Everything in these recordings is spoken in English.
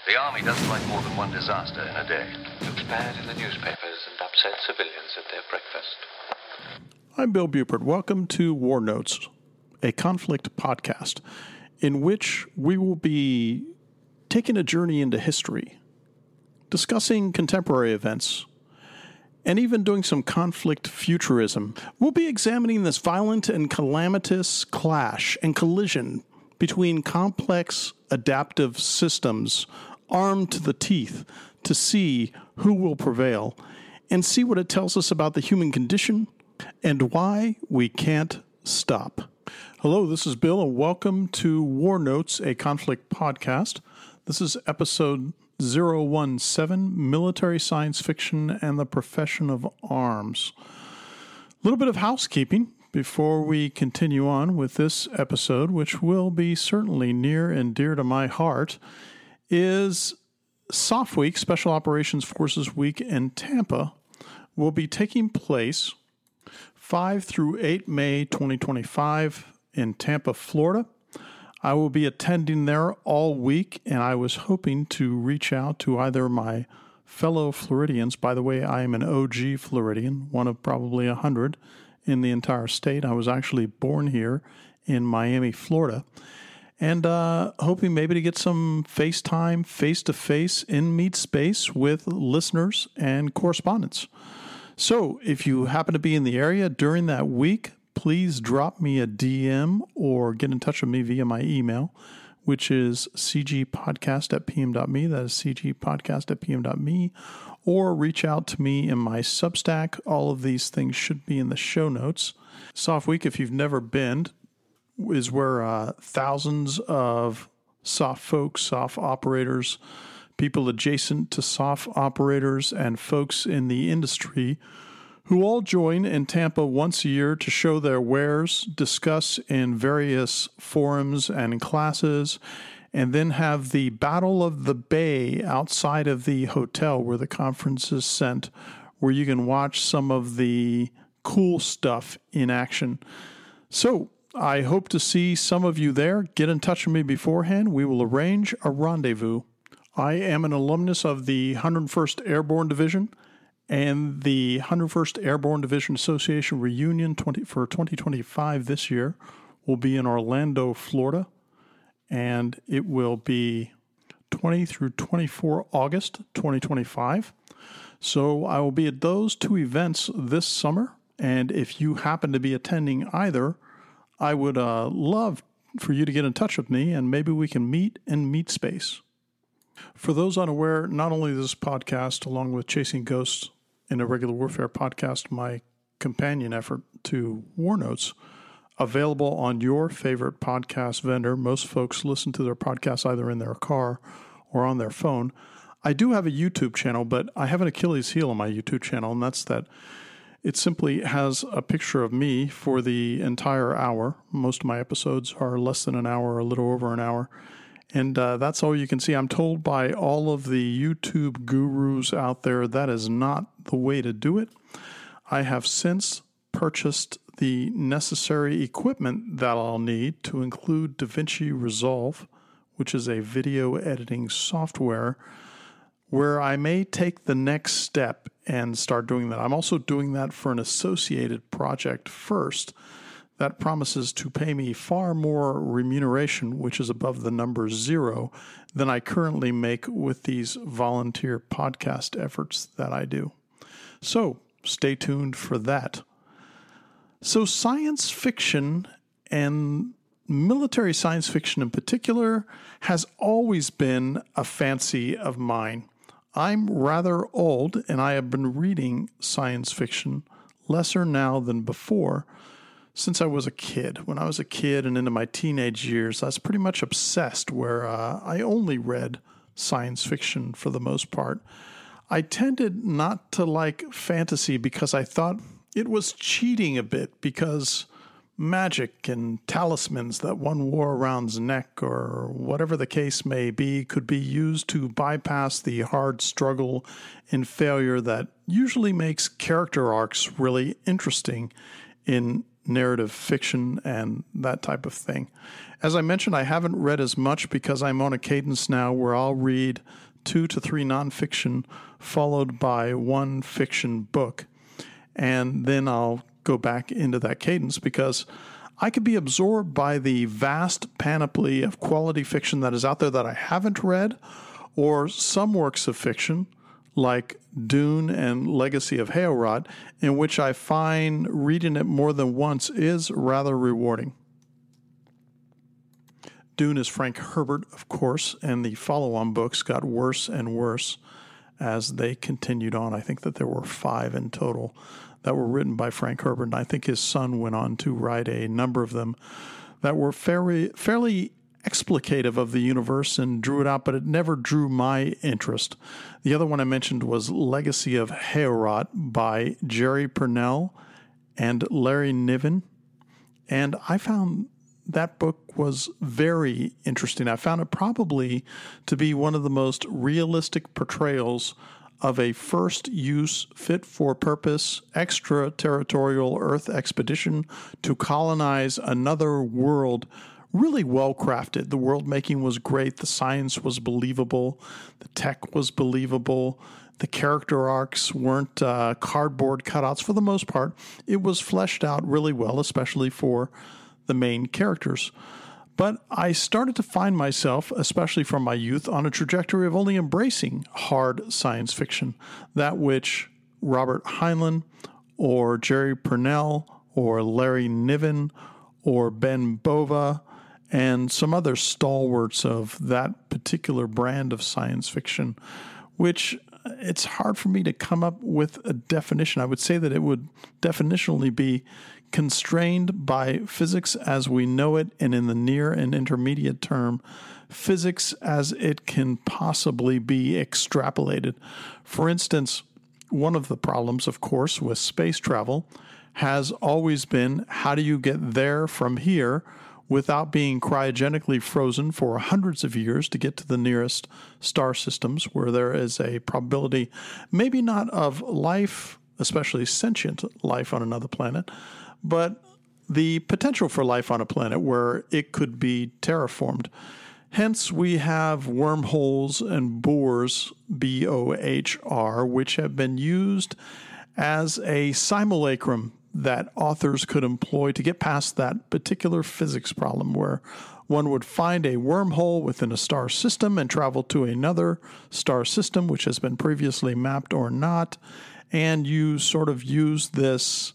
The Army doesn't like more than one disaster in a day. Looks bad in the newspapers and upset civilians at their breakfast. I'm Bill Buford. Welcome to War Notes, a conflict podcast in which we will be taking a journey into history, discussing contemporary events, and even doing some conflict futurism. We'll be examining this violent and calamitous clash and collision between complex adaptive systems armed to the teeth to see who will prevail and see what it tells us about the human condition and why we can't stop. Hello, this is Bill, and welcome to War Notes, a conflict podcast. This is episode 017, Military Science Fiction and the Profession of Arms. A little bit of housekeeping before we continue on with this episode, which will be certainly near and dear to my heart, is SOF Week, Special Operations Forces Week in Tampa, will be taking place 5 through 8 May 2025 in Tampa, Florida. I will be attending there all week, and I was hoping to reach out to either my fellow Floridians. By the way, I am an OG Floridian, one of probably 100 in the entire state. I was actually born here in Miami, Florida, and hoping maybe to get some FaceTime, face-to-face, in-meet space with listeners and correspondents. So if you happen to be in the area during that week, please drop me a DM or get in touch with me via my email, which is cgpodcast@pm.me. That is cgpodcast@pm.me. Or reach out to me in my Substack. All of these things should be in the show notes. SOF Week, if you've never been, is where thousands of SOF folks, SOF operators, people adjacent to SOF operators, and folks in the industry who all join in Tampa once a year to show their wares, discuss in various forums and classes, and then have the Battle of the Bay outside of the hotel where the conference is sent, where you can watch some of the cool stuff in action. So I hope to see some of you there. Get in touch with me beforehand. We will arrange a rendezvous. I am an alumnus of the 101st Airborne Division, and the 101st Airborne Division Association reunion for 2025 this year will be in Orlando, Florida, and it will be 20 through 24 August 2025. So I will be at those two events this summer, and if you happen to be attending either, I would love for you to get in touch with me, and maybe we can meet in Meet Space. For those unaware, not only this podcast, along with Chasing Ghosts, in a Regular Warfare podcast, my companion effort to War Notes, available on your favorite podcast vendor. Most folks listen to their podcasts either in their car or on their phone. I do have a YouTube channel, but I have an Achilles heel on my YouTube channel, and that's that it simply has a picture of me for the entire hour. Most of my episodes are less than an hour, a little over an hour. And that's all you can see. I'm told by all of the YouTube gurus out there that is not the way to do it. I have since purchased the necessary equipment that I'll need to include DaVinci Resolve, which is a video editing software, where I may take the next step and start doing that. I'm also doing that for an associated project first that promises to pay me far more remuneration, which is above the number 0, than I currently make with these volunteer podcast efforts that I do. So stay tuned for that. So science fiction, and military science fiction in particular, has always been a fancy of mine. I'm rather old, and I have been reading science fiction lesser now than before, since I was a kid. When I was a kid and into my teenage years, I was pretty much obsessed, where I only read science fiction for the most part. I tended not to like fantasy because I thought it was cheating a bit, because magic and talismans that one wore around his neck, or whatever the case may be, could be used to bypass the hard struggle and failure that usually makes character arcs really interesting in narrative fiction and that type of thing. As I mentioned, I haven't read as much because I'm on a cadence now where I'll read 2 to 3 nonfiction followed by 1 fiction book. And then I'll go back into that cadence because I could be absorbed by the vast panoply of quality fiction that is out there that I haven't read, or some works of fiction like Dune and Legacy of Heorot, in which I find reading it more than once is rather rewarding. Dune is Frank Herbert, of course, and the follow-on books got worse and worse as they continued on. I think that there were 5 in total that were written by Frank Herbert, and I think his son went on to write a number of them that were fairly explicative of the universe and drew it out, but it never drew my interest. The other one I mentioned was Legacy of Heorot by Jerry Purnell and Larry Niven, and I found that book was very interesting. I found it probably to be one of the most realistic portrayals of a first-use, fit-for-purpose, extraterritorial Earth expedition to colonize another world. Really well-crafted. The world-making was great. The science was believable. The tech was believable. The character arcs weren't cardboard cutouts for the most part. It was fleshed out really well, especially for the main characters. But I started to find myself, especially from my youth, on a trajectory of only embracing hard science fiction, that which Robert Heinlein or Jerry Purnell or Larry Niven or Ben Bova and some other stalwarts of that particular brand of science fiction, which it's hard for me to come up with a definition. I would say that it would definitionally be constrained by physics as we know it, and in the near and intermediate term, physics as it can possibly be extrapolated. For instance, one of the problems, of course, with space travel has always been, how do you get there from here without being cryogenically frozen for hundreds of years to get to the nearest star systems where there is a probability, maybe not of life, especially sentient life on another planet, but the potential for life on a planet where it could be terraformed. Hence, we have wormholes and bohrs, B-O-H-R, which have been used as a simulacrum that authors could employ to get past that particular physics problem where one would find a wormhole within a star system and travel to another star system, which has been previously mapped or not, and you sort of use this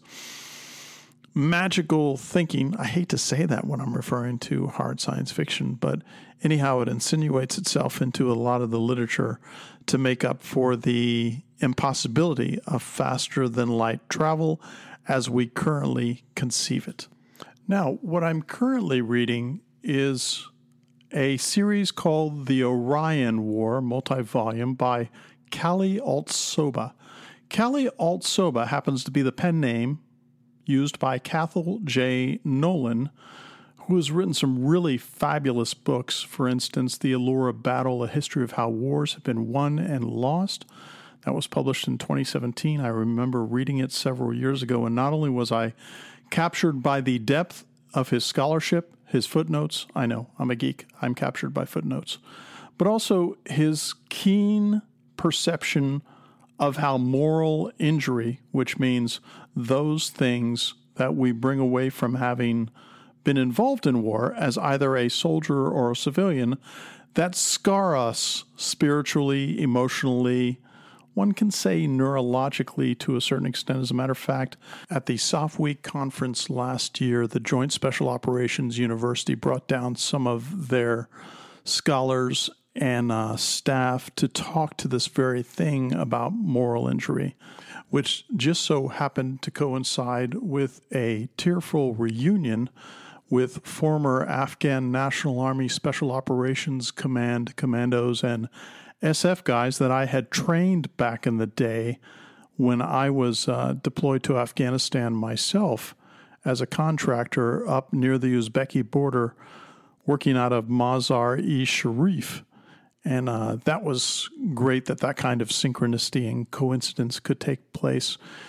magical thinking. I hate to say that when I'm referring to hard science fiction, but anyhow, it insinuates itself into a lot of the literature to make up for the impossibility of faster than light travel as we currently conceive it. Now, what I'm currently reading is a series called The Orion War, multi-volume, by Callie Altsoba. Callie Altsoba happens to be the pen name used by Cathal J. Nolan, who has written some really fabulous books. For instance, The Allure of Battle, A History of How Wars Have Been Won and Lost. That was published in 2017. I remember reading it several years ago, and not only was I captured by the depth of his scholarship, his footnotes — I know, I'm a geek, I'm captured by footnotes — but also his keen perception of how moral injury, which means those things that we bring away from having been involved in war as either a soldier or a civilian, that scar us spiritually, emotionally, one can say neurologically to a certain extent. As a matter of fact, at the Soft Week conference last year, the Joint Special Operations University brought down some of their scholars and staff to talk to this very thing about moral injury, which just so happened to coincide with a tearful reunion with former Afghan National Army Special Operations Command commandos and SF guys that I had trained back in the day when I was deployed to Afghanistan myself as a contractor up near the Uzbeki border, working out of Mazar-e-Sharif. And that was great that kind of synchronicity and coincidence could take place.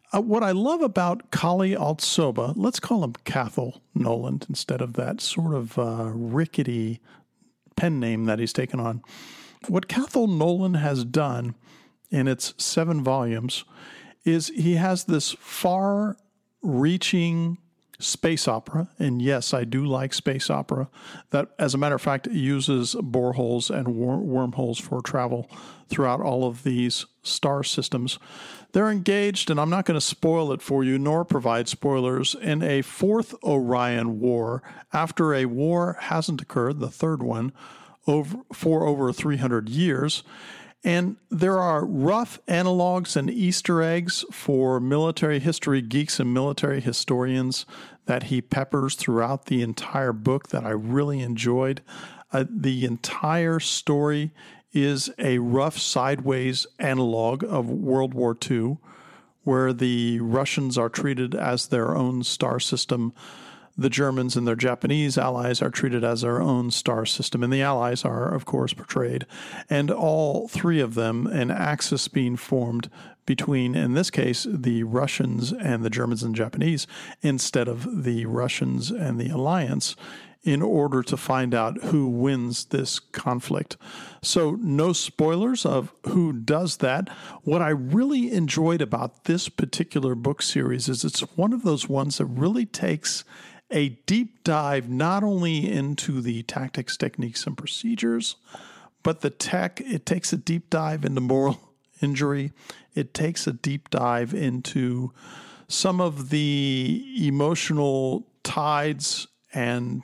what I love about Kali Altsoba, let's call him Cathal Noland instead of that sort of rickety pen name that he's taken on. What Cathal Noland has done in its 7 volumes is he has this far-reaching space opera, and yes, I do like space opera, that, as a matter of fact, uses boreholes and wormholes for travel throughout all of these star systems. They're engaged, and I'm not going to spoil it for you, nor provide spoilers, in a 4th Orion War, after a war hasn't occurred, the 3rd one, for over 300 years. And there are rough analogs and Easter eggs for military history geeks and military historians that he peppers throughout the entire book that I really enjoyed. The entire story is a rough sideways analog of World War II, where the Russians are treated as their own star system. The Germans and their Japanese allies are treated as their own star system, and the allies are, of course, portrayed. And all 3 of them, an axis being formed between, in this case, the Russians and the Germans and Japanese, instead of the Russians and the Alliance, in order to find out who wins this conflict. So no spoilers of who does that. What I really enjoyed about this particular book series is it's one of those ones that really takes a deep dive not only into the tactics, techniques, and procedures, but the tech. It takes a deep dive into moral injury. It takes a deep dive into some of the emotional tides and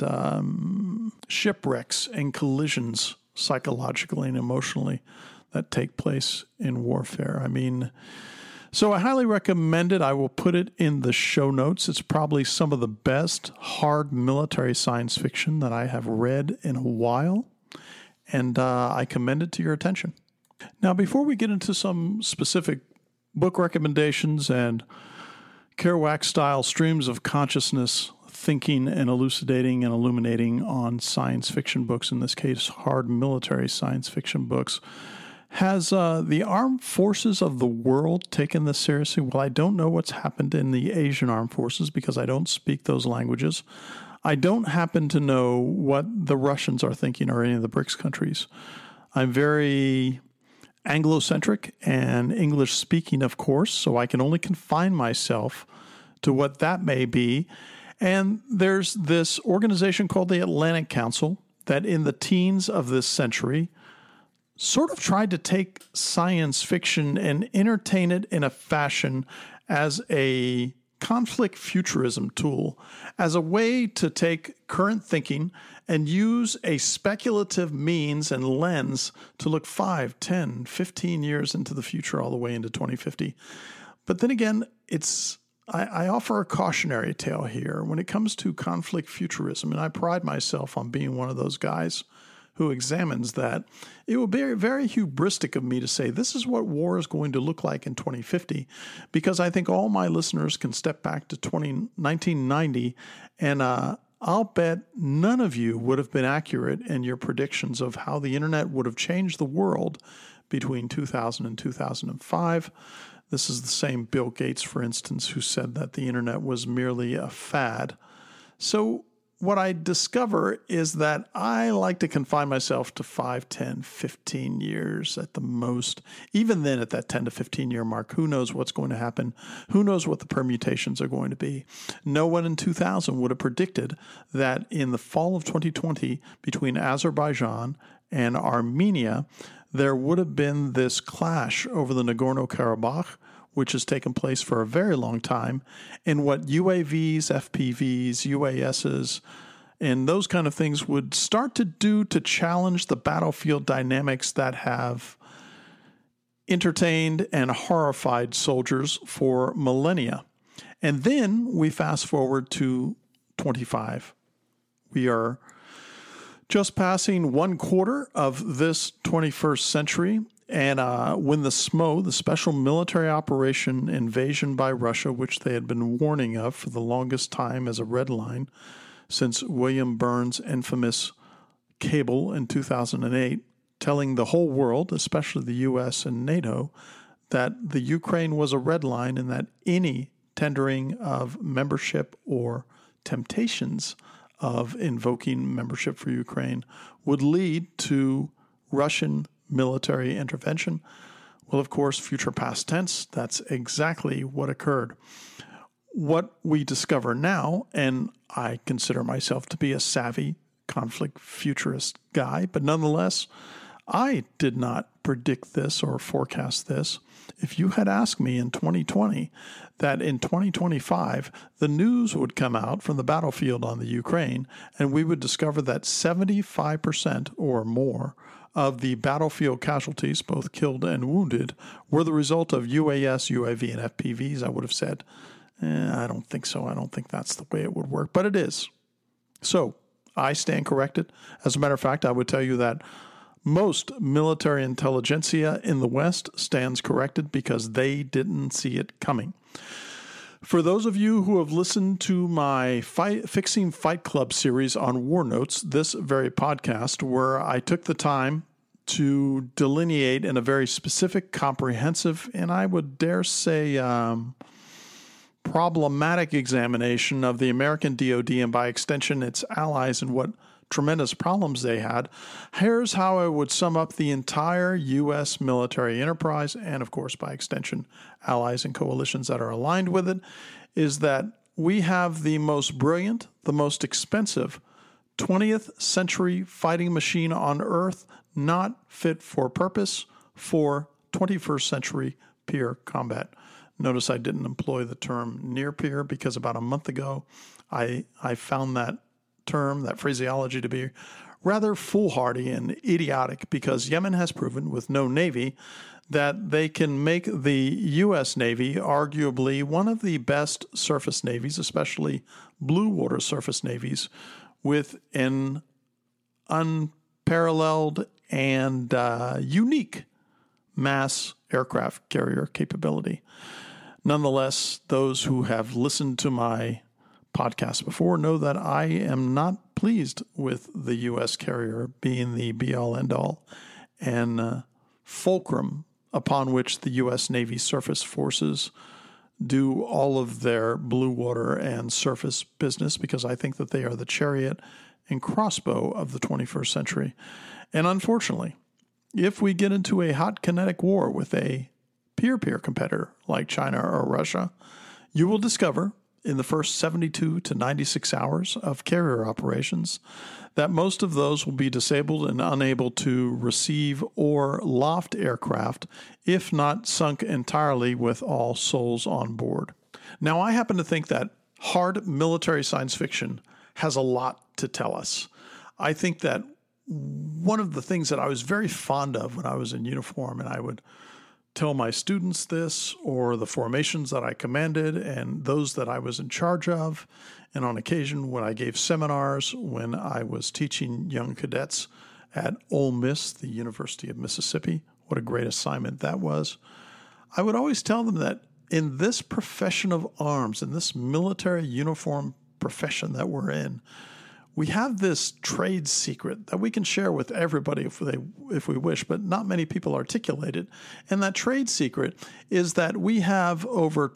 shipwrecks and collisions psychologically and emotionally that take place in warfare. I mean, so I highly recommend it. I will put it in the show notes. It's probably some of the best hard military science fiction that I have read in a while, and I commend it to your attention. Now, before we get into some specific book recommendations and Kerouac-style streams of consciousness thinking and elucidating and illuminating on science fiction books, in this case, hard military science fiction books, has the armed forces of the world taken this seriously? Well, I don't know what's happened in the Asian armed forces because I don't speak those languages. I don't happen to know what the Russians are thinking or any of the BRICS countries. I'm very Anglo-centric and English-speaking, of course, so I can only confine myself to what that may be. And there's this organization called the Atlantic Council that in the teens of this century sort of tried to take science fiction and entertain it in a fashion as a conflict futurism tool, as a way to take current thinking and use a speculative means and lens to look 5, 10, 15 years into the future, all the way into 2050. But then again, I offer a cautionary tale here when it comes to conflict futurism, and I pride myself on being one of those guys who examines that. It would be very, very hubristic of me to say this is what war is going to look like in 2050, because I think all my listeners can step back to 1990, and I'll bet none of you would have been accurate in your predictions of how the internet would have changed the world between 2000 and 2005. This is the same Bill Gates, for instance, who said that the internet was merely a fad. So what I discover is that I like to confine myself to 5, 10, 15 years at the most. Even then, at that 10 to 15 year mark, who knows what's going to happen? Who knows what the permutations are going to be? No one in 2000 would have predicted that in the fall of 2020, between Azerbaijan and Armenia, there would have been this clash over the Nagorno-Karabakh, which has taken place for a very long time, and what UAVs, FPVs, UASs, and those kind of things would start to do to challenge the battlefield dynamics that have entertained and horrified soldiers for millennia. And then we fast forward to 25. We are just passing 1/4 of this 21st century. And when the SMO, the Special Military Operation invasion by Russia, which they had been warning of for the longest time as a red line since William Burns' infamous cable in 2008, telling the whole world, especially the U.S. and NATO, that the Ukraine was a red line and that any tendering of membership or temptations of invoking membership for Ukraine would lead to Russian military intervention. Well, of course, future past tense, that's exactly what occurred. What we discover now, and I consider myself to be a savvy conflict futurist guy, but nonetheless, I did not predict this or forecast this. If you had asked me in 2020 that in 2025 the news would come out from the battlefield on the Ukraine and we would discover that 75% or more of the battlefield casualties, both killed and wounded, were the result of UAS, UAV, and FPVs, I would have said, I don't think so. I don't think that's the way it would work, but it is. So I stand corrected. As a matter of fact, I would tell you that most military intelligentsia in the West stands corrected because they didn't see it coming. For those of you who have listened to my Fixing Fight Club series on War Notes, this very podcast, where I took the time to delineate in a very specific, comprehensive, and I would dare say problematic examination of the American DoD and by extension its allies and what tremendous problems they had, here's how I would sum up the entire U.S. military enterprise and, of course, by extension, allies and coalitions that are aligned with it, is that we have the most brilliant, the most expensive 20th century fighting machine on Earth, not fit for purpose for 21st century peer combat. Notice I didn't employ the term near peer because about a month ago I found that term, that phraseology, to be rather foolhardy and idiotic because Yemen has proven with no navy that they can make the U.S. Navy arguably one of the best surface navies, especially blue water surface navies, with an unparalleled and unique mass aircraft carrier capability. Nonetheless, those who have listened to my podcast before know that I am not pleased with the U.S. carrier being the be-all, end-all and fulcrum upon which the U.S. Navy surface forces do all of their blue water and surface business because I think that they are the chariot and crossbow of the 21st century. And unfortunately, if we get into a hot kinetic war with a peer-peer competitor like China or Russia, you will discover in the first 72 to 96 hours of carrier operations that most of those will be disabled and unable to receive or loft aircraft, if not sunk entirely with all souls on board. Now, I happen to think that hard military science fiction has a lot to tell us. I think that one of the things that I was very fond of when I was in uniform, and I would tell my students this, or the formations that I commanded and those that I was in charge of, and on occasion when I gave seminars, when I was teaching young cadets at Ole Miss, the University of Mississippi, what a great assignment that was, I would always tell them that in this profession of arms, in this military uniform profession that we're in, we have this trade secret that we can share with everybody if we wish, but not many people articulate it. And that trade secret is that we have over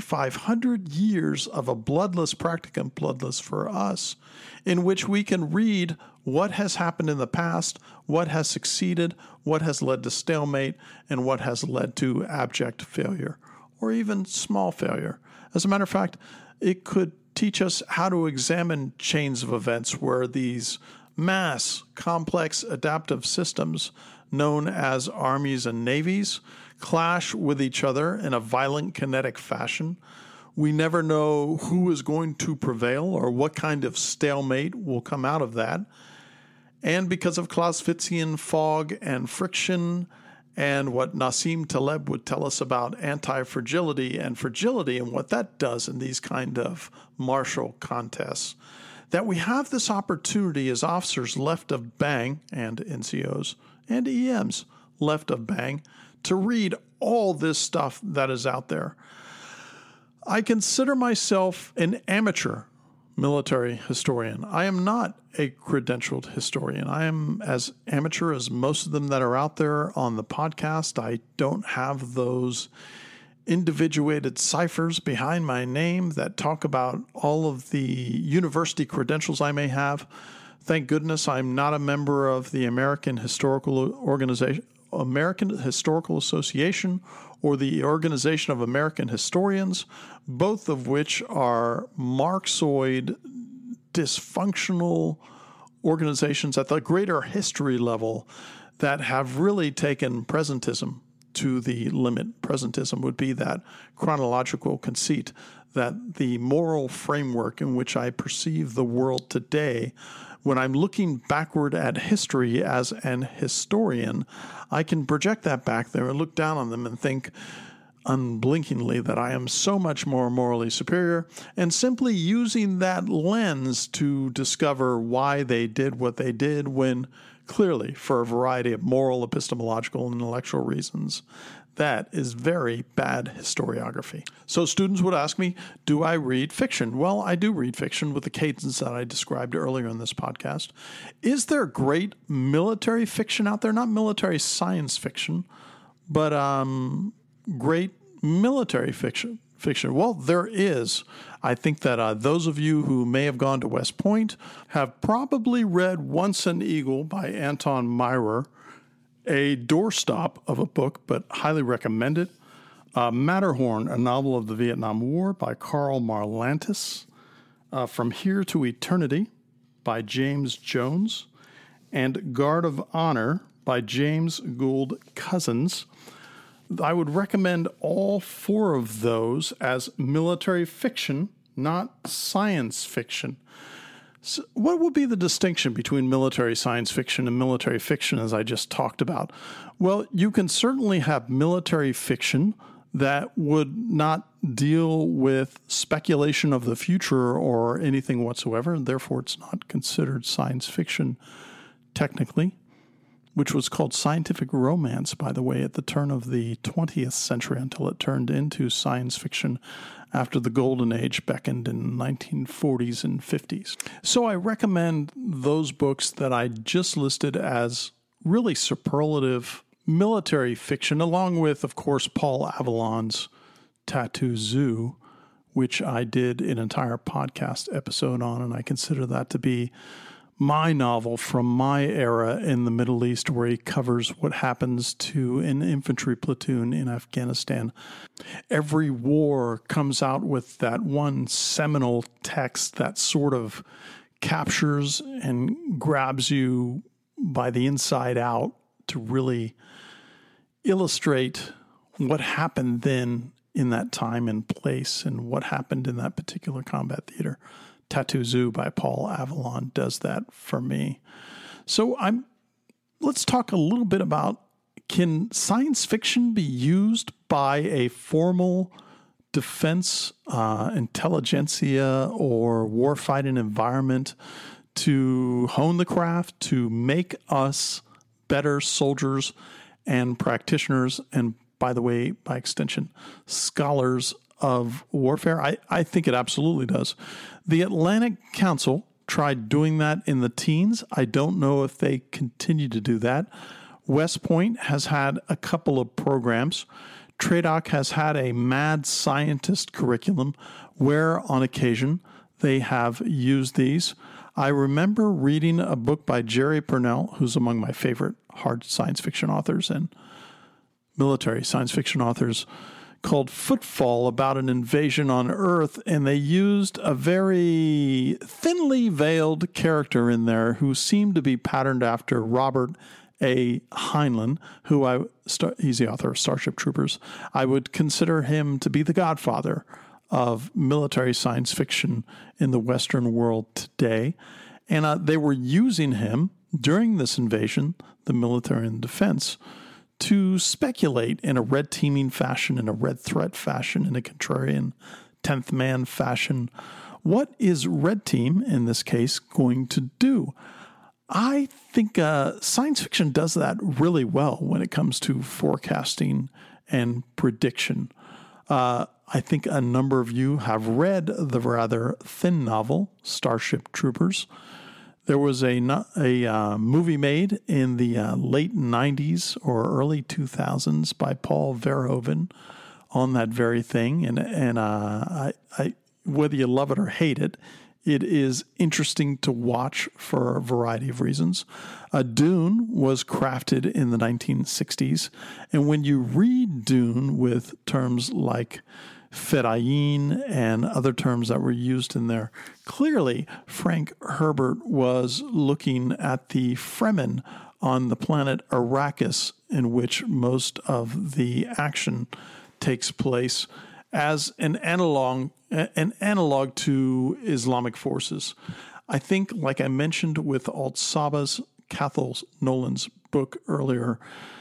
2,500 years of a bloodless practicum, bloodless for us, in which we can read what has happened in the past, what has succeeded, what has led to stalemate, and what has led to abject failure, or even small failure. As a matter of fact, it could teach us how to examine chains of events where these mass, complex, adaptive systems known as armies and navies clash with each other in a violent kinetic fashion. We never know who is going to prevail or what kind of stalemate will come out of that. And because of Clausewitzian fog and friction, and what Nassim Taleb would tell us about anti-fragility and fragility and what that does in these kind of martial contests, that we have this opportunity as officers left of bang, and NCOs and EMs left of bang, to read all this stuff that is out there. I consider myself an amateur military historian. I am not a credentialed historian. I am as amateur as most of them that are out there on the podcast. I don't have those individuated ciphers behind my name that talk about all of the university credentials I may have. Thank goodness I'm not a member of the American Historical Association or the Organization of American Historians, both of which are Marxoid, dysfunctional organizations at the greater history level that have really taken presentism to the limit. Presentism would be that chronological conceit that the moral framework in which I perceive the world today, when I'm looking backward at history as an historian, I can project that back there and look down on them and think unblinkingly that I am so much more morally superior, and simply using that lens to discover why they did what they did, when clearly, for a variety of moral, epistemological, and intellectual reasons, that is very bad historiography. So students would ask me, do I read fiction? Well, I do read fiction with the cadence that I described earlier in this podcast. Is there great military fiction out there? Not military science fiction, but great military fiction. Well, there is. I think that those of you who may have gone to West Point have probably read Once an Eagle by Anton Myrer, a doorstop of a book, but highly recommend it. Matterhorn, a novel of the Vietnam War by Karl Marlantes. From Here to Eternity by James Jones. And Guard of Honor by James Gould Cousins. I would recommend all four of those as military fiction, not science fiction. So what would be the distinction between military science fiction and military fiction, as I just talked about? Well, you can certainly have military fiction that would not deal with speculation of the future or anything whatsoever, and therefore it's not considered science fiction technically, which was called scientific romance, by the way, at the turn of the 20th century, until it turned into science fiction after the Golden Age beckoned in the 1940s and 50s. So I recommend those books that I just listed as really superlative military fiction, along with, of course, Paul Avalon's Tattoo Zoo, which I did an entire podcast episode on, and I consider that to be my novel from my era in the Middle East, where he covers what happens to an infantry platoon in Afghanistan. Every war comes out with that one seminal text that sort of captures and grabs you by the inside out to really illustrate what happened then in that time and place and what happened in that particular combat theater. Tattoo Zoo by Paul Avalon does that for me. So let's talk a little bit about, can science fiction be used by a formal defense intelligentsia or warfighting environment to hone the craft, to make us better soldiers and practitioners, and by the way, by extension, scholars of warfare? I think it absolutely does. The Atlantic Council tried doing that in the teens. I don't know if they continue to do that. West Point has had a couple of programs. TRADOC has had a mad scientist curriculum where on occasion they have used these. I remember reading a book by Jerry Purnell, who's among my favorite hard science fiction authors and military science fiction authors, called Footfall, about an invasion on Earth, and they used a very thinly veiled character in there who seemed to be patterned after Robert A. Heinlein, he's the author of Starship Troopers. I would consider him to be the godfather of military science fiction in the Western world today. And they were using him during this invasion, the military and defense, to speculate in a red teaming fashion, in a red threat fashion, in a contrarian 10th man fashion. What is red team, in this case, going to do? I think science fiction does that really well when it comes to forecasting and prediction. I I think a number of you have read the rather thin novel, Starship Troopers. There was a movie made in the late 90s or early 2000s by Paul Verhoeven on that very thing. And I whether you love it or hate it, it is interesting to watch for a variety of reasons. Dune was crafted in the 1960s. And when you read Dune with terms like Fedayeen and other terms that were used in there, clearly Frank Herbert was looking at the Fremen on the planet Arrakis, in which most of the action takes place, as an analog to Islamic forces. I think, like I mentioned with Alt Saba's, Cathal Nolan's book earlier,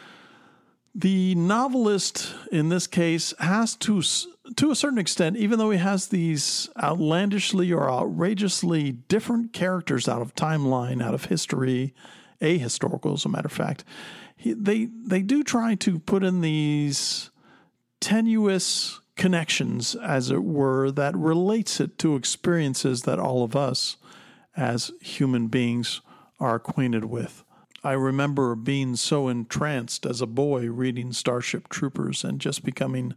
the novelist in this case has to a certain extent, even though he has these outlandishly or outrageously different characters out of timeline, out of history, ahistorical as a matter of fact, they do try to put in these tenuous connections, as it were, that relates it to experiences that all of us as human beings are acquainted with. I remember being so entranced as a boy reading Starship Troopers and just becoming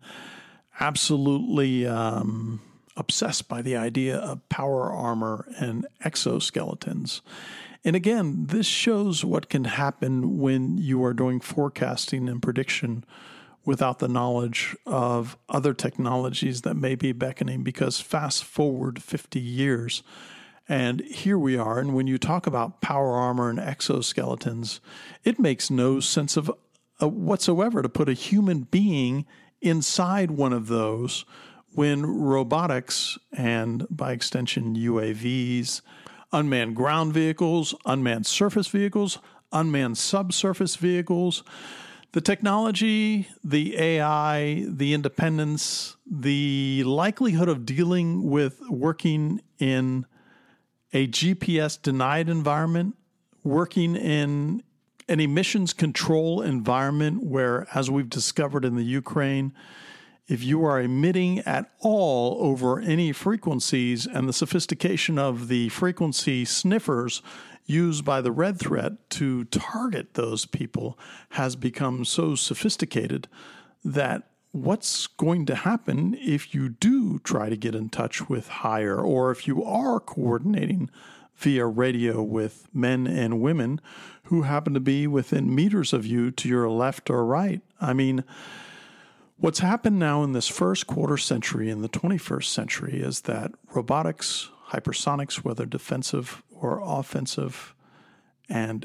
absolutely obsessed by the idea of power armor and exoskeletons. And again, this shows what can happen when you are doing forecasting and prediction without the knowledge of other technologies that may be beckoning, because fast forward 50 years, and here we are. And when you talk about power armor and exoskeletons, it makes no sense of whatsoever to put a human being inside one of those when robotics, and by extension UAVs, unmanned ground vehicles, unmanned surface vehicles, unmanned subsurface vehicles, the technology, the AI, the independence, the likelihood of dealing with working in a GPS-denied environment, working in an emissions control environment where, as we've discovered in the Ukraine, if you are emitting at all over any frequencies, and the sophistication of the frequency sniffers used by the Red Threat to target those people has become so sophisticated that what's going to happen if you do try to get in touch with higher, or if you are coordinating via radio with men and women who happen to be within meters of you to your left or right? I mean, what's happened now in this first quarter century in the 21st century is that robotics, hypersonics, whether defensive or offensive, and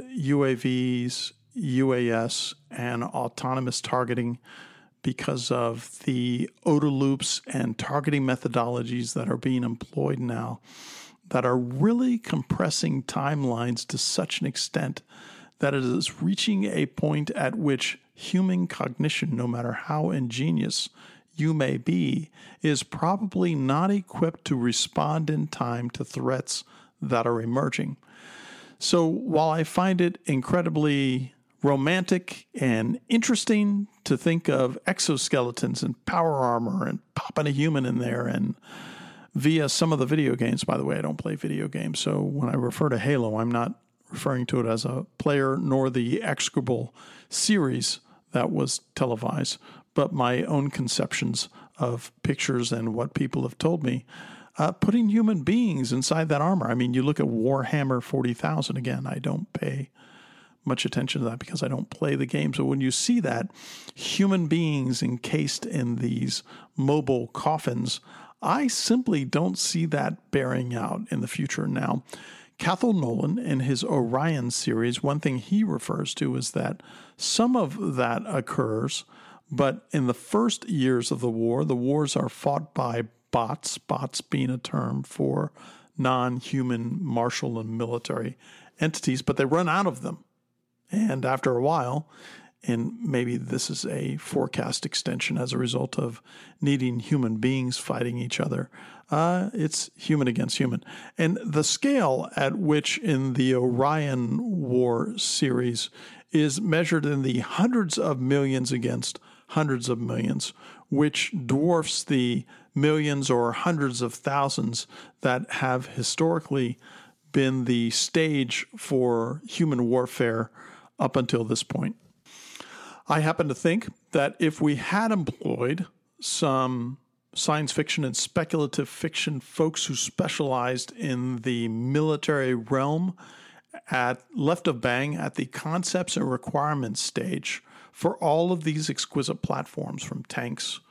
UAVs, UAS, and autonomous targeting, because of the OTA loops and targeting methodologies that are being employed now, that are really compressing timelines to such an extent that it is reaching a point at which human cognition, no matter how ingenious you may be, is probably not equipped to respond in time to threats that are emerging. So while I find it incredibly romantic and interesting to think of exoskeletons and power armor and popping a human in there, and via some of the video games, by the way, I don't play video games, so when I refer to Halo, I'm not referring to it as a player nor the execrable series that was televised, but my own conceptions of pictures and what people have told me, putting human beings inside that armor. I mean, you look at Warhammer 40,000, again, I don't pay much attention to that because I don't play the game. So when you see that, human beings encased in these mobile coffins, I simply don't see that bearing out in the future. Now, Cathal Nolan, in his Orion series, one thing he refers to is that some of that occurs, but in the first years of the wars are fought by bots being a term for non-human martial and military entities, but they run out of them. And after a while, and maybe this is a forecast extension as a result of needing human beings fighting each other, it's human against human. And the scale at which in the Orion War series is measured in the hundreds of millions against hundreds of millions, which dwarfs the millions or hundreds of thousands that have historically been the stage for human warfare up until this point. I happen to think that if we had employed some science fiction and speculative fiction folks who specialized in the military realm at left of bang at the concepts and requirements stage for all of these exquisite platforms, from tanks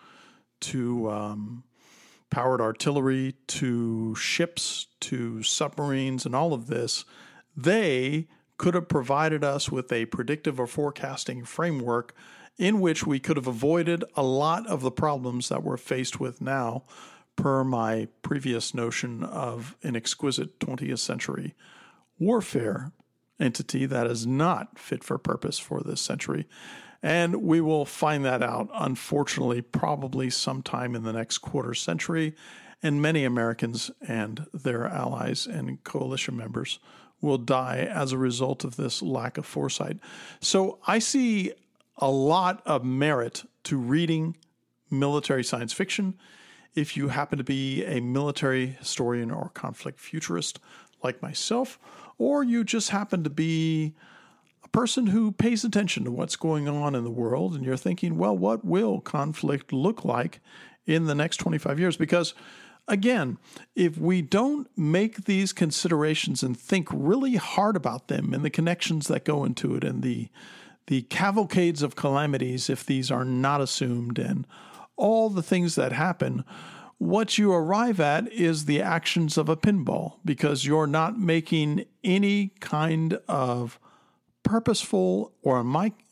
to powered artillery to ships to submarines and all of this, they could have provided us with a predictive or forecasting framework in which we could have avoided a lot of the problems that we're faced with now, per my previous notion of an exquisite 20th century warfare entity that is not fit for purpose for this century. And we will find that out, unfortunately, probably sometime in the next quarter century. And many Americans and their allies and coalition members will die as a result of this lack of foresight. So I see a lot of merit to reading military science fiction. If you happen to be a military historian or conflict futurist like myself, or you just happen to be a person who pays attention to what's going on in the world and you're thinking, well, what will conflict look like in the next 25 years? Because again, if we don't make these considerations and think really hard about them and the connections that go into it and the cavalcades of calamities, if these are not assumed, and all the things that happen, what you arrive at is the actions of a pinball, because you're not making any kind of purposeful or,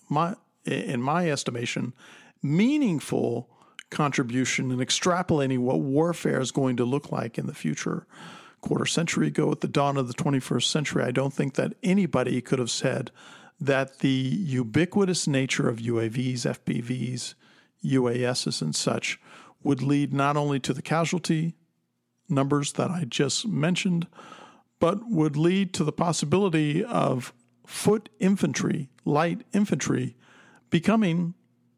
in my estimation, meaningful contribution in extrapolating what warfare is going to look like in the future. Quarter century ago, at the dawn of the 21st century, I don't think that anybody could have said that the ubiquitous nature of UAVs, FPVs, UASs, and such would lead not only to the casualty numbers that I just mentioned, but would lead to the possibility of foot infantry, light infantry, becoming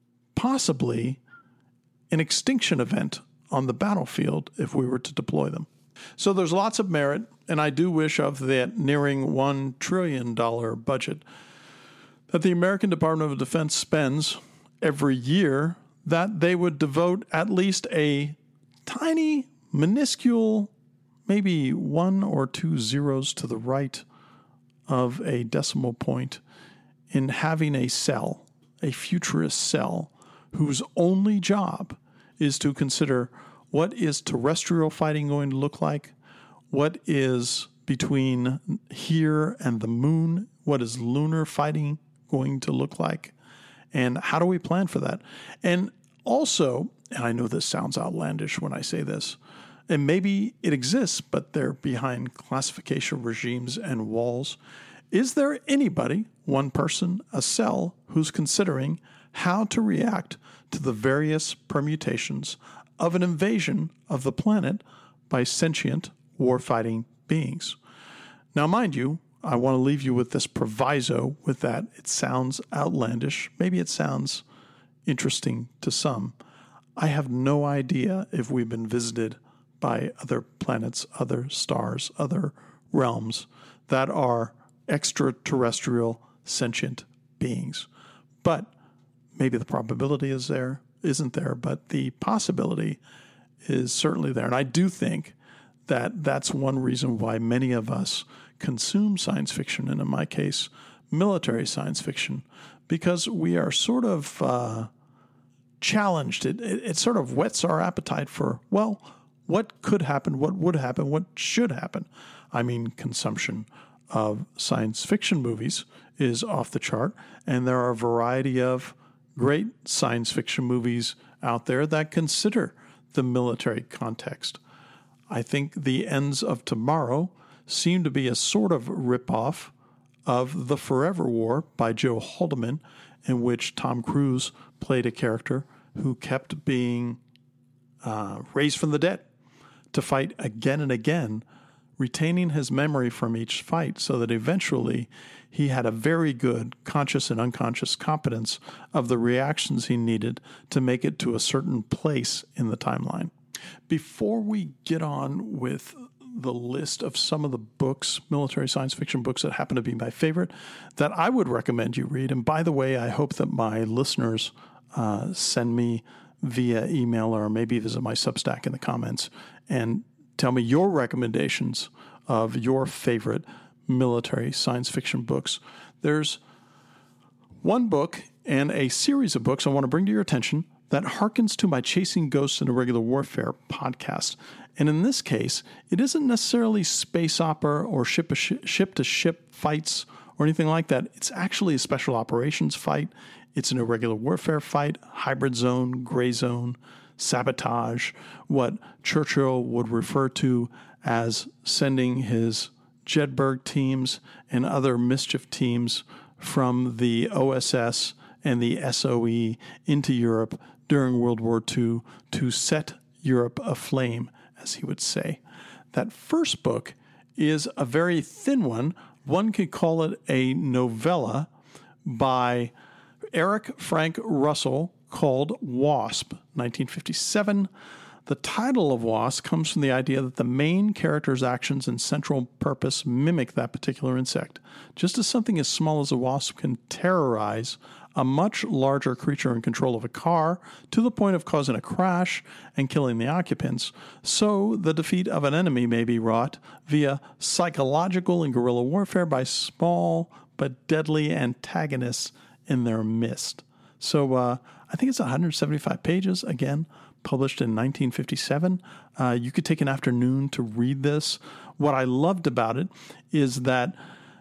possibly an extinction event on the battlefield if we were to deploy them. So there's lots of merit, and I do wish of that nearing $1 trillion budget that the American Department of Defense spends every year, that they would devote at least a tiny, minuscule, maybe 1 or 2 zeros to the right of a decimal point, in having a cell, a futurist cell, whose only job is to consider what is terrestrial fighting going to look like, what is between here and the moon, what is lunar fighting going to look like, and how do we plan for that? And also, and I know this sounds outlandish when I say this, and maybe it exists, but they're behind classification regimes and walls. Is there anybody, one person, a cell, who's considering how to react to the various permutations of an invasion of the planet by sentient warfighting beings? Now, mind you, I want to leave you with this proviso, with that it sounds outlandish. Maybe it sounds interesting to some. I have no idea if we've been visited by other planets, other stars, other realms that are extraterrestrial sentient beings. But maybe the probability isn't there, but the possibility is certainly there. And I do think that that's one reason why many of us consume science fiction, and in my case, military science fiction, because we are sort of challenged. It sort of whets our appetite for, well, what could happen, what would happen, what should happen. I mean, consumption of science fiction movies is off the chart, and there are a variety of great science fiction movies out there that consider the military context. I think The Ends of Tomorrow seemed to be a sort of ripoff of The Forever War by Joe Haldeman, in which Tom Cruise played a character who kept being raised from the dead to fight again and again, retaining his memory from each fight so that eventually he had a very good conscious and unconscious competence of the reactions he needed to make it to a certain place in the timeline. Before we get on with the list of some of the books, military science fiction books that happen to be my favorite, that I would recommend you read, and by the way, I hope that my listeners send me via email or maybe visit my Substack in the comments and tell me your recommendations of your favorite military science fiction books. There's one book and a series of books I want to bring to your attention that harkens to my Chasing Ghosts in Irregular Warfare podcast. And in this case, it isn't necessarily space opera or ship-to-ship fights or anything like that. It's actually a special operations fight. It's an irregular warfare fight, hybrid zone, gray zone, sabotage, what Churchill would refer to as sending his Jedburgh teams and other mischief teams from the OSS and the SOE into Europe during World War II to set Europe aflame, as he would say. That first book is a very thin one. One could call it a novella by Eric Frank Russell called Wasp, 1957. The title of Wasp comes from the idea that the main character's actions and central purpose mimic that particular insect. Just as something as small as a wasp can terrorize a much larger creature in control of a car to the point of causing a crash and killing the occupants, so the defeat of an enemy may be wrought via psychological and guerrilla warfare by small but deadly antagonists in their midst. So I think it's 175 pages, again, published in 1957. You could take an afternoon to read this. What I loved about it is that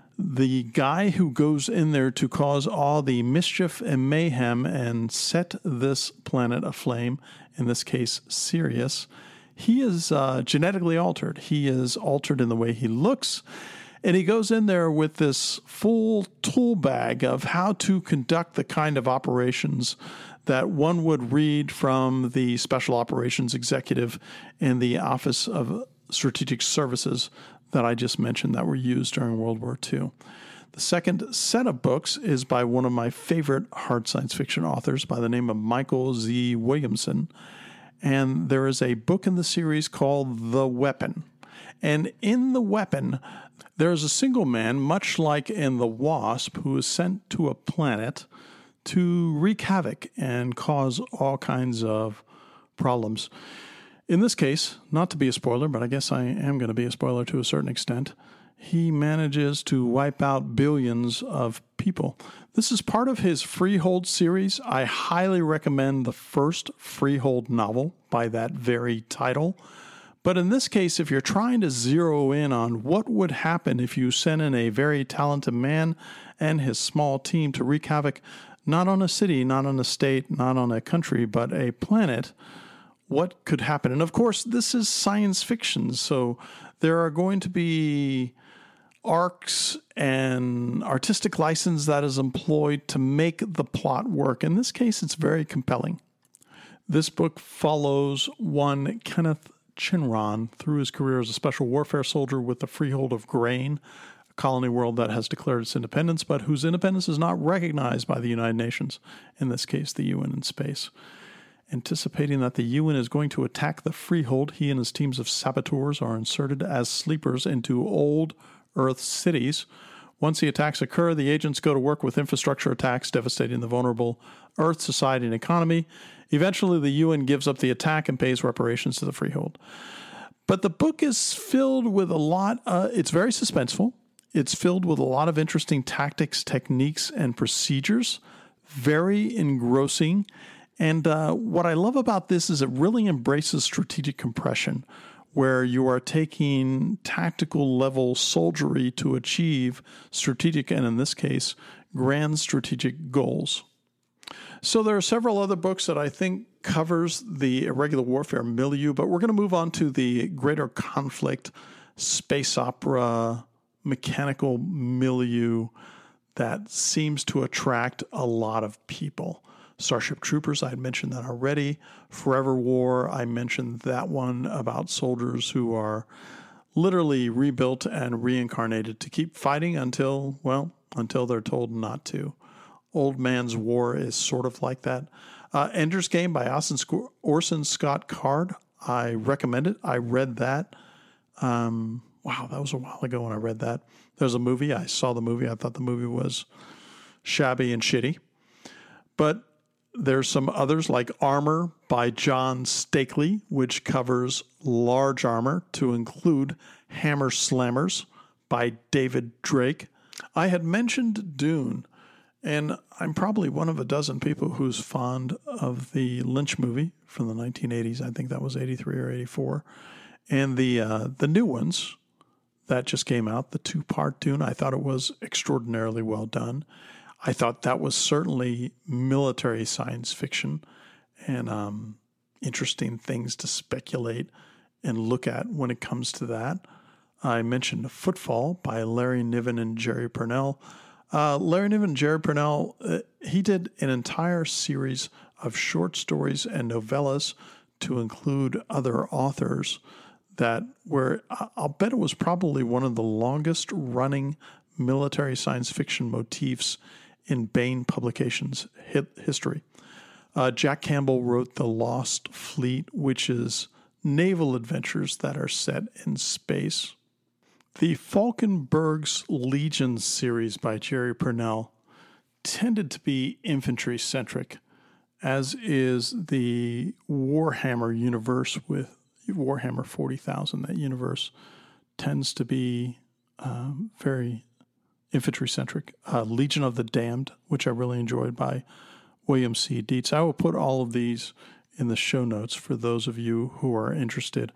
the guy who goes in there to cause all the mischief and mayhem and set this planet aflame, in this case Sirius, he is genetically altered. He is altered in the way he looks. And he goes in there with this full tool bag of how to conduct the kind of operations that one would read from the Special Operations Executive in the Office of Strategic Services that I just mentioned that were used during World War II. The second set of books is by one of my favorite hard science fiction authors by the name of Michael Z. Williamson. And there is a book in the series called The Weapon. And in The Weapon, there is a single man, much like in The Wasp, who is sent to a planet to wreak havoc and cause all kinds of problems. In this case, not to be a spoiler, but I guess I am going to be a spoiler to a certain extent, he manages to wipe out billions of people. This is part of his Freehold series. I highly recommend the first Freehold novel by that very title. But in this case, if you're trying to zero in on what would happen if you sent in a very talented man and his small team to wreak havoc, not on a city, not on a state, not on a country, but a planet, what could happen? And of course, this is science fiction, so there are going to be arcs and artistic license that is employed to make the plot work. In this case, it's very compelling. This book follows one Kenneth Chinron through his career as a special warfare soldier with the Freehold of Grain, a colony world that has declared its independence, but whose independence is not recognized by the United Nations, in this case, the UN in space. Anticipating that the UN is going to attack the Freehold, he and his teams of saboteurs are inserted as sleepers into old Earth cities. Once the attacks occur, the agents go to work with infrastructure attacks, devastating the vulnerable Earth society and economy. Eventually, the UN gives up the attack and pays reparations to the Freehold. But the book is filled with a lot, it's very suspenseful. It's filled with a lot of interesting tactics, techniques, and procedures. Very engrossing. And what I love about this is it really embraces strategic compression, where you are taking tactical level soldiery to achieve strategic, and in this case, grand strategic goals. So there are several other books that I think covers the irregular warfare milieu, but we're going to move on to the greater conflict, space opera, mechanical milieu that seems to attract a lot of people. Starship Troopers, I had mentioned that already. Forever War, I mentioned that one about soldiers who are literally rebuilt and reincarnated to keep fighting until they're told not to. Old Man's War is sort of like that. Ender's Game by Orson Scott Card. I recommend it. I read that. Wow, that was a while ago when I read that. There's a movie. I saw the movie. I thought the movie was shabby and shitty. But there's some others like Armor by John Stakely, which covers large armor to include Hammer Slammers by David Drake. I had mentioned Dune, and I'm probably one of a dozen people who's fond of the Lynch movie from the 1980s. I think that was 83 or 84. And the new ones that just came out, the 2-part Dune, I thought it was extraordinarily well done. I thought that was certainly military science fiction and interesting things to speculate and look at when it comes to that. I mentioned Footfall by Larry Niven and Jerry Pournelle. Larry Niven and Jerry Pournelle, he did an entire series of short stories and novellas to include other authors that were, I'll bet it was probably one of the longest running military science fiction motifs in Baen Publications history. Jack Campbell wrote The Lost Fleet, which is naval adventures that are set in space. The Falkenberg's Legion series by Jerry Pournelle tended to be infantry-centric, as is the Warhammer universe with Warhammer 40,000. That universe tends to be very infantry-centric. Legion of the Damned, which I really enjoyed by William C. Dietz. I will put all of these in the show notes for those of you who are interested.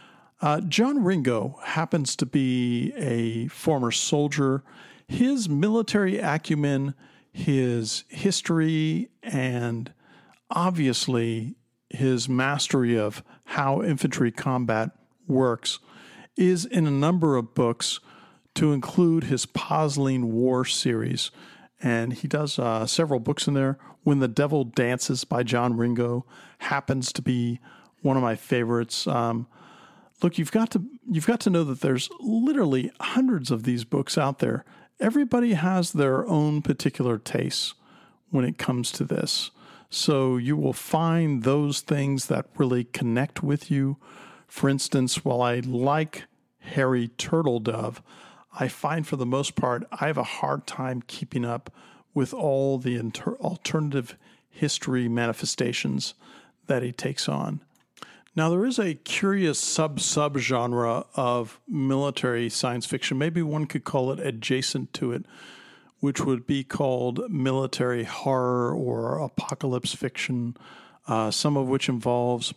John Ringo happens to be a former soldier. His military acumen, his history, and obviously his mastery of how infantry combat works is in a number of books, to include his Posleen War series. And he does several books in there. When the Devil Dances by John Ringo happens to be one of my favorites. Look, you've got to know that there's literally hundreds of these books out there. Everybody has their own particular tastes when it comes to this. So you will find those things that really connect with you. For instance, while I like Harry Turtledove, I find for the most part I have a hard time keeping up with all the alternative history manifestations that he takes on. Now, there is a curious sub-genre of military science fiction.Maybe one could call it adjacent to it, which would be called military horror or apocalypse fiction, most of which involves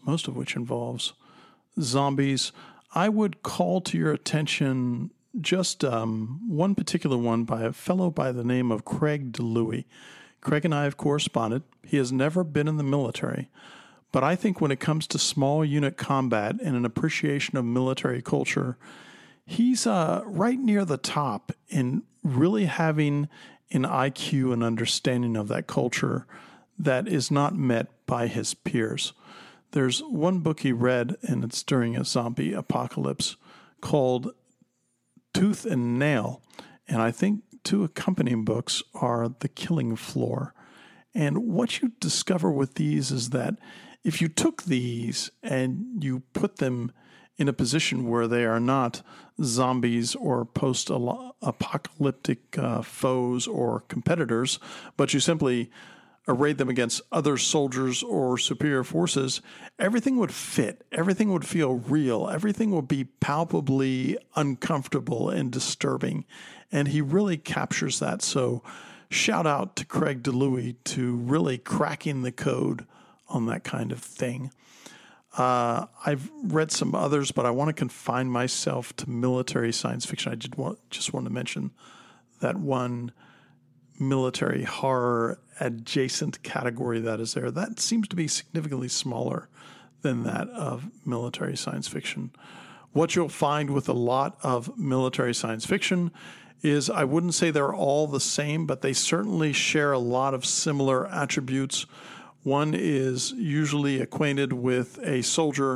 zombies. I would call to your attention just one particular one by a fellow by the name of Craig DeLuey. Craig and I have corresponded. He has never been in the military, but I think when it comes to small unit combat and an appreciation of military culture, he's right near the top in really having an IQ and understanding of that culture that is not met by his peers. There's one book he read, and it's during a zombie apocalypse, called Tooth and Nail, and I think 2 accompanying books are The Killing Floor. And what you discover with these is that if you took these and you put them in a position where they are not zombies or post-apocalyptic foes or competitors, but you simply arrayed them against other soldiers or superior forces, everything would fit. Everything would feel real. Everything would be palpably uncomfortable and disturbing. And he really captures that. So shout out to Craig DeLuey to really cracking the code on that kind of thing. I've read some others, but I want to confine myself to military science fiction. I just want to mention that one military horror adjacent category that is there. That seems to be significantly smaller than that of military science fiction. What you'll find with a lot of military science fiction is, I wouldn't say they're all the same, but they certainly share a lot of similar attributes. One is usually acquainted with a soldier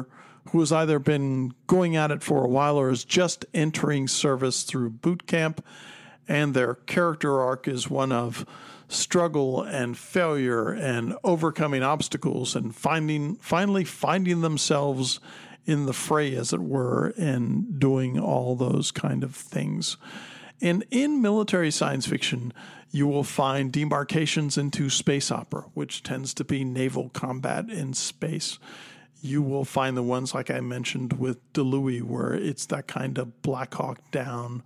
who has either been going at it for a while or is just entering service through boot camp, and their character arc is one of struggle and failure and overcoming obstacles and finally finding themselves in the fray, as it were, and doing all those kind of things. And in military science fiction, you will find demarcations into space opera, which tends to be naval combat in space. You will find the ones, like I mentioned, with DeLuey, where it's that kind of Black Hawk Down,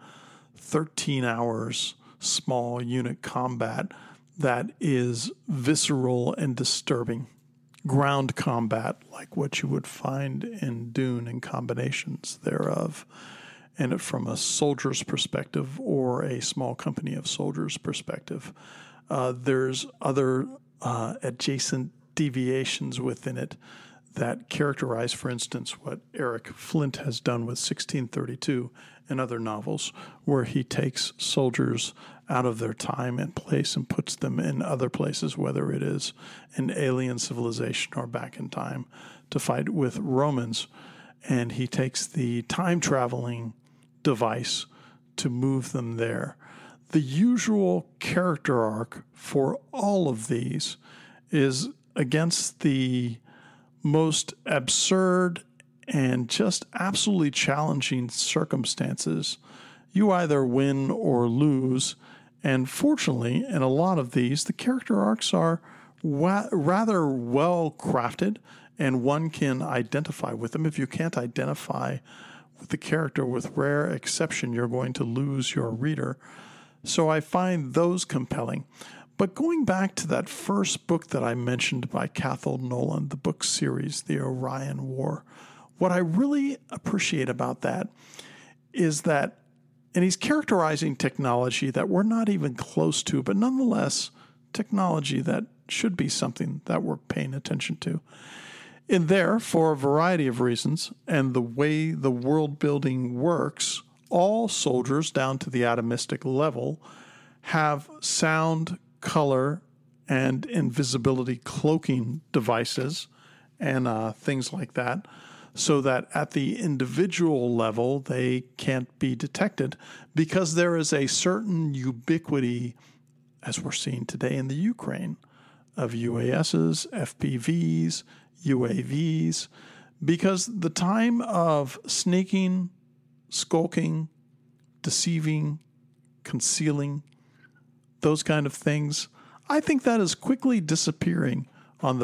13 hours, small unit combat that is visceral and disturbing. Ground combat, like what you would find in Dune and combinations thereof, and from a soldier's perspective or a small company of soldiers' perspective. There's other adjacent deviations within it that characterize, for instance, what Eric Flint has done with 1632 and other novels, where he takes soldiers out of their time and place and puts them in other places, whether it is an alien civilization or back in time to fight with Romans. And he takes the time-traveling device to move them there. The usual character arc for all of these is against the most absurd and just absolutely challenging circumstances. You either win or lose. And fortunately, in a lot of these, the character arcs are rather well crafted, and one can identify with them. If you can't identify with the character, with rare exception, you're going to lose your reader. So I find those compelling. But going back to that first book that I mentioned by Cathal Nolan, the book series, The Orion War, what I really appreciate about that is that, and he's characterizing technology that we're not even close to, but nonetheless, technology that should be something that we're paying attention to. In there, for a variety of reasons, and the way the world building works, all soldiers down to the atomistic level have sound, color, and invisibility cloaking devices and things like that, so that at the individual level they can't be detected, because there is a certain ubiquity, as we're seeing today in the Ukraine, of UASs, FPVs, UAVs, because the time of sneaking, skulking, deceiving, concealing, those kind of things, I think that is quickly disappearing on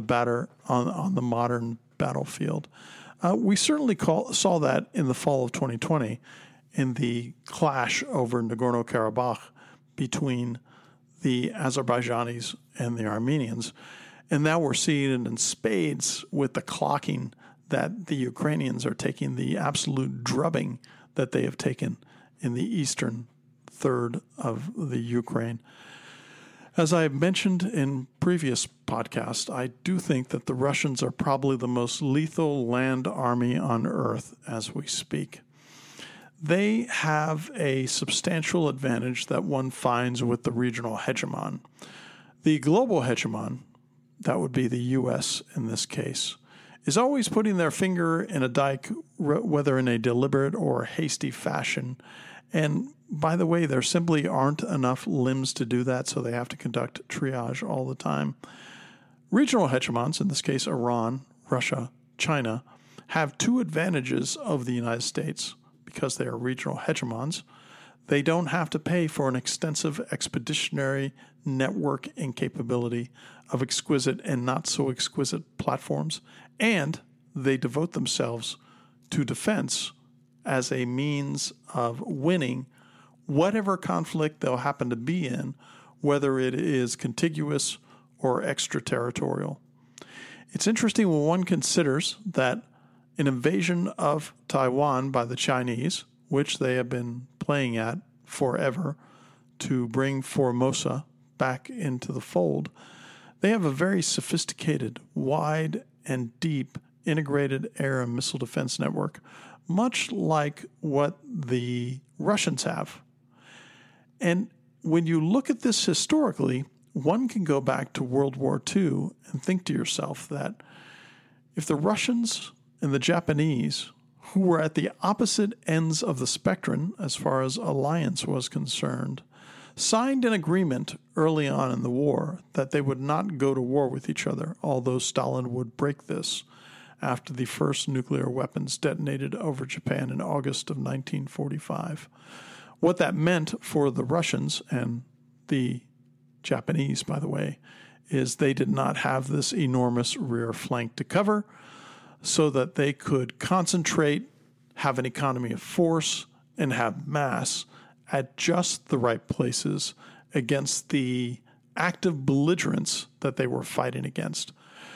the modern battlefield. We certainly saw that in the fall of 2020 in the clash over Nagorno-Karabakh between the Azerbaijanis and the Armenians. And now we're seeing it in spades with the clocking that the Ukrainians are taking, the absolute drubbing that they have taken in the eastern third of the Ukraine. As I mentioned in previous podcasts, I do think that the Russians are probably the most lethal land army on earth as we speak. They have a substantial advantage that one finds with the regional hegemon. The global hegemon, that would be the U.S. in this case, is always putting their finger in a dike, whether in a deliberate or hasty fashion. And by the way, there simply aren't enough limbs to do that, so they have to conduct triage all the time. Regional hegemons, in this case Iran, Russia, China, have two advantages of the United States because they are regional hegemons. They don't have to pay for an extensive expeditionary network and capability of exquisite and not so exquisite platforms, and they devote themselves to defense as a means of winning whatever conflict they'll happen to be in, whether it is contiguous or extraterritorial. It's interesting when one considers that an invasion of Taiwan by the Chinese, which they have been playing at forever to bring Formosa back into the fold, they have a very sophisticated, wide, and deep integrated air and missile defense network, much like what the Russians have. And when you look at this historically, one can go back to World War II and think to yourself that if the Russians and the Japanese, who were at the opposite ends of the spectrum as far as alliance was concerned, signed an agreement early on in the war that they would not go to war with each other, although Stalin would break this after the first nuclear weapons detonated over Japan in August of 1945. What that meant for the Russians and the Japanese, by the way, is they did not have this enormous rear flank to cover so that they could concentrate, have an economy of force, and have mass at just the right places against the active belligerents that they were fighting against.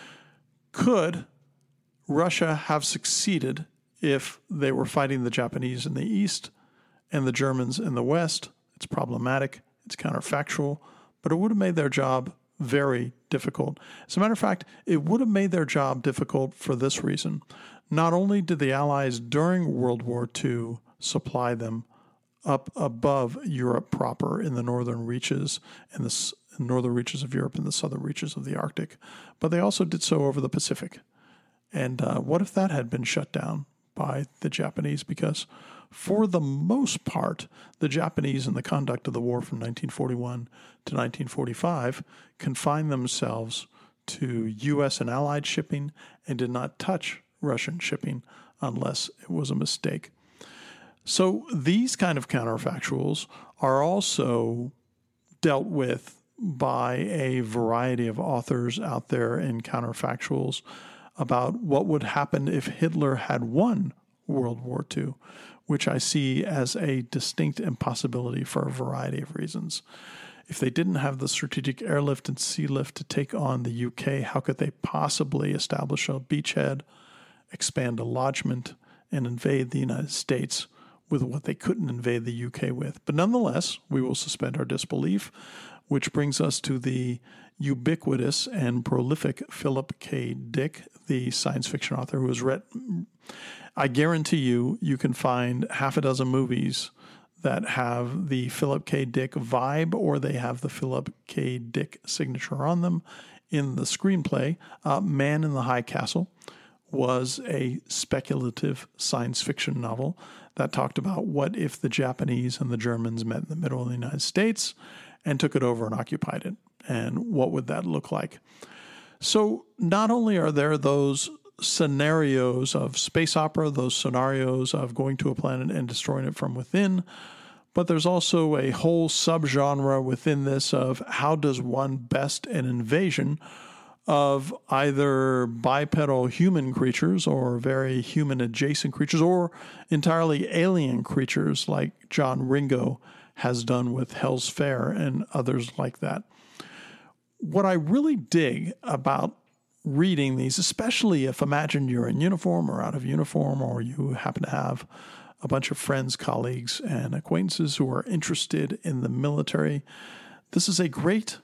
Could Russia have succeeded if they were fighting the Japanese in the east and the Germans in the west? It's problematic, it's counterfactual, but it would have made their job very difficult. As a matter of fact, it would have made their job difficult for this reason. Not only did the Allies during World War II supply them up above Europe proper in the northern reaches and the northern reaches of Europe and the southern reaches of the Arctic, but they also did so over the Pacific. And what if that had been shut down by the Japanese? Because for the most part, the Japanese in the conduct of the war from 1941 to 1945 confined themselves to U.S. and Allied shipping and did not touch Russian shipping unless it was a mistake. So these kind of counterfactuals are also dealt with by a variety of authors out there in counterfactuals about what would happen if Hitler had won World War II, which I see as a distinct impossibility for a variety of reasons. If they didn't have the strategic airlift and sea lift to take on the UK, how could they possibly establish a beachhead, expand a lodgment, and invade the United States with what they couldn't invade the UK with? But nonetheless, we will suspend our disbelief, which brings us to the ubiquitous and prolific Philip K. Dick, the science fiction author who has written, I guarantee you can find half a dozen movies that have the Philip K. Dick vibe or they have the Philip K. Dick signature on them. In the screenplay, Man in the High Castle was a speculative science fiction novel that talked about what if the Japanese and the Germans met in the middle of the United States and took it over and occupied it, and what would that look like? So not only are there those scenarios of space opera, those scenarios of going to a planet and destroying it from within, but there's also a whole subgenre within this of how does one best an invasion of either bipedal human creatures or very human adjacent creatures or entirely alien creatures like John Ringo has done with Hell's Fair and others like that. What I really dig about reading these, especially if imagine you're in uniform or out of uniform, or you happen to have a bunch of friends, colleagues, and acquaintances who are interested in the military, this is a great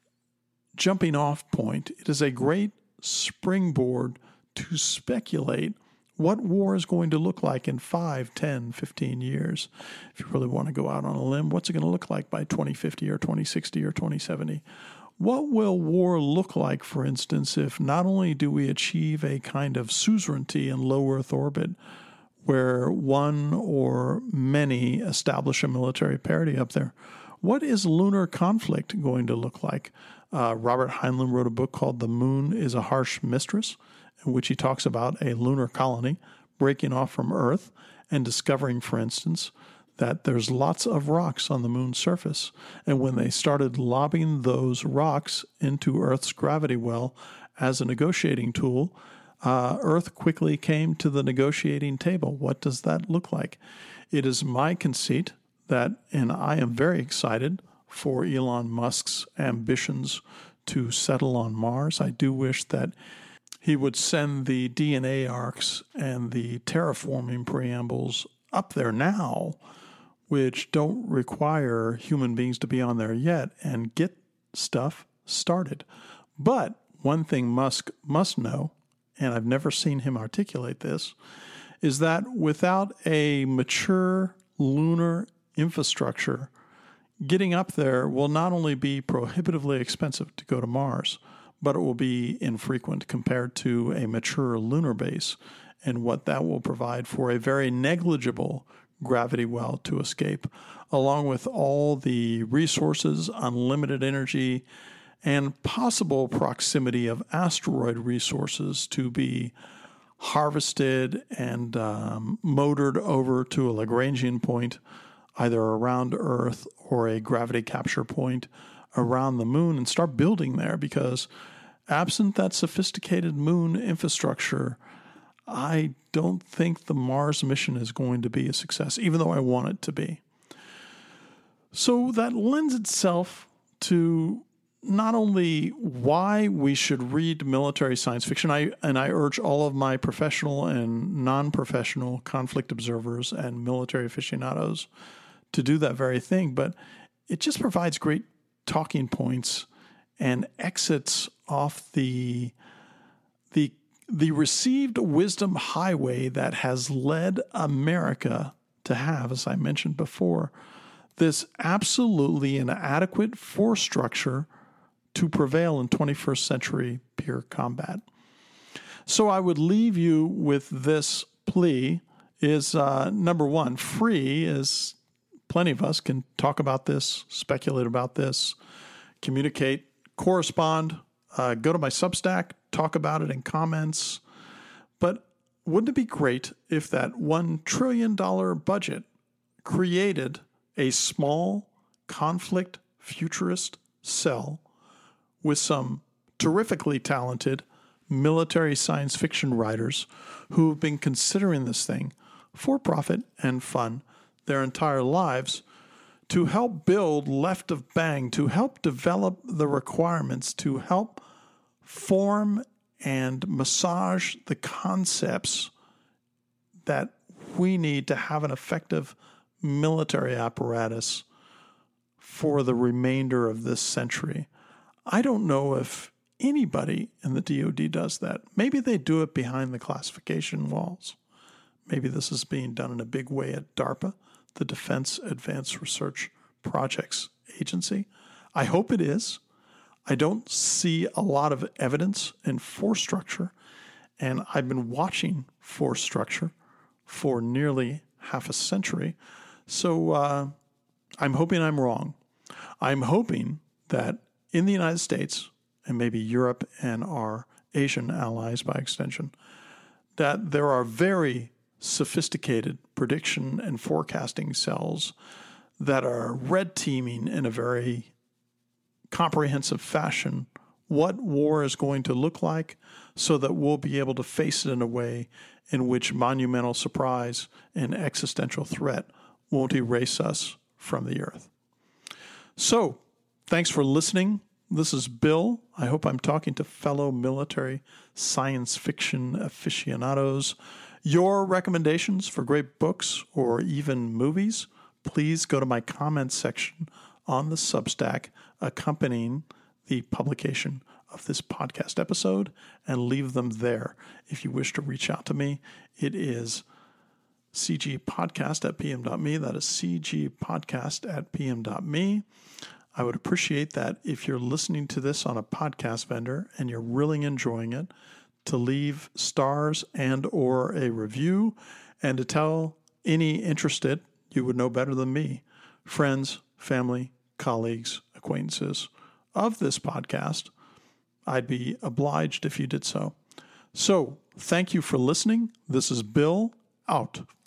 jumping off point. It is a great springboard to speculate what war is going to look like in 5, 10, 15 years. If you really want to go out on a limb, what's it going to look like by 2050 or 2060 or 2070? What will war look like, for instance, if not only do we achieve a kind of suzerainty in low Earth orbit where one or many establish a military parity up there, what is lunar conflict going to look like? Robert Heinlein wrote a book called The Moon is a Harsh Mistress, in which he talks about a lunar colony breaking off from Earth and discovering, for instance, that there's lots of rocks on the moon's surface. And when they started lobbing those rocks into Earth's gravity well as a negotiating tool, Earth quickly came to the negotiating table. What does that look like? It is my conceit that, and I am very excited for Elon Musk's ambitions to settle on Mars. I do wish that he would send the DNA arcs and the terraforming preambles up there now, which don't require human beings to be on there yet, and get stuff started. But one thing Musk must know, and I've never seen him articulate this, is that without a mature lunar infrastructure, getting up there will not only be prohibitively expensive to go to Mars, but it will be infrequent compared to a mature lunar base. and what that will provide for a very negligible gravity well to escape, along with all the resources, unlimited energy, and possible proximity of asteroid resources to be harvested and motored over to a Lagrangian point, either around Earth or a gravity capture point around the moon, and start building there, because absent that sophisticated moon infrastructure, I don't think the Mars mission is going to be a success, even though I want it to be. So that lends itself to not only why we should read military science fiction, I urge all of my professional and non-professional conflict observers and military aficionados to do that very thing, but it just provides great talking points and exits off the received wisdom highway that has led America to have, as I mentioned before, this absolutely inadequate force structure to prevail in 21st century peer combat. So I would leave you with this plea is, number one, free, is plenty of us can talk about this, speculate about this, communicate, correspond, go to my Substack, talk about it in comments. But wouldn't it be great if that $1 trillion budget created a small conflict futurist cell with some terrifically talented military science fiction writers who have been considering this thing for profit and fun their entire lives, to help build left of bang, to help develop the requirements, to help form and massage the concepts that we need to have an effective military apparatus for the remainder of this century. I don't know if anybody in the DoD does that. Maybe they do it behind the classification walls. Maybe this is being done in a big way at DARPA, the Defense Advanced Research Projects Agency. I hope it is. I don't see a lot of evidence in force structure, and I've been watching force structure for nearly half a century. So I'm hoping I'm wrong. I'm hoping that in the United States, and maybe Europe and our Asian allies by extension, that there are very sophisticated prediction and forecasting cells that are red teaming in a very comprehensive fashion what war is going to look like, so that we'll be able to face it in a way in which monumental surprise and existential threat won't erase us from the earth. So, thanks for listening. This is Bill. I hope I'm talking to fellow military science fiction aficionados. Your recommendations for great books or even movies, please go to my comments section on the Substack accompanying the publication of this podcast episode, and leave them there. If you wish to reach out to me, it is cgpodcast@pm.me. That is cgpodcast@pm.me. I would appreciate that if you're listening to this on a podcast vendor and you're really enjoying it, to leave stars and or a review, and to tell any interested, you would know better than me, friends, family, colleagues, acquaintances of this podcast. I'd be obliged if you did so. So, thank you for listening. This is Bill, out.